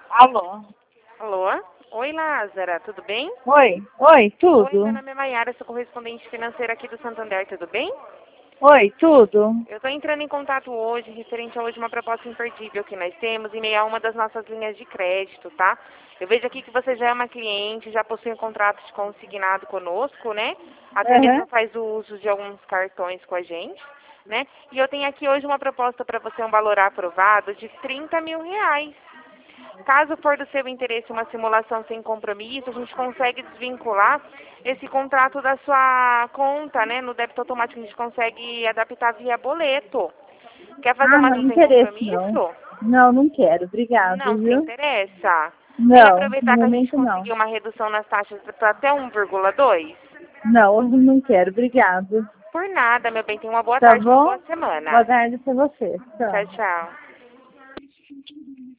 Alô? Alô? Oi, Lázara, tudo bem? Oi, Oi, tudo? meu nome é Maiara, sou correspondente financeira aqui do Santander, tudo bem? Oi, tudo? Eu estou entrando em contato hoje, referente a hoje uma proposta imperdível que nós temos em meio a uma das nossas linhas de crédito, tá? Eu vejo aqui que você já é uma cliente, já possui um contrato de consignado conosco, né? Até Aham. mesmo faz o uso de alguns cartões com a gente, né? E eu tenho aqui hoje uma proposta para você, um valor aprovado de R$ 30.000. Caso for do seu interesse uma simulação sem compromisso, a gente consegue desvincular esse contrato da sua conta, né? No débito automático a gente consegue adaptar via boleto. Quer fazer Ah, uma não sem interessa, não. compromisso? Não quero. Obrigado, Não se viu? interessa. Nem Não, no aproveitar que a gente momento não. conseguiu uma redução nas taxas para até 1,2? Não, hoje não quero. Obrigado. Por nada, meu bem. Tenha uma boa Tá tarde, uma boa bom? Boa semana. tarde pra você. Tchau, Tchau. tchau.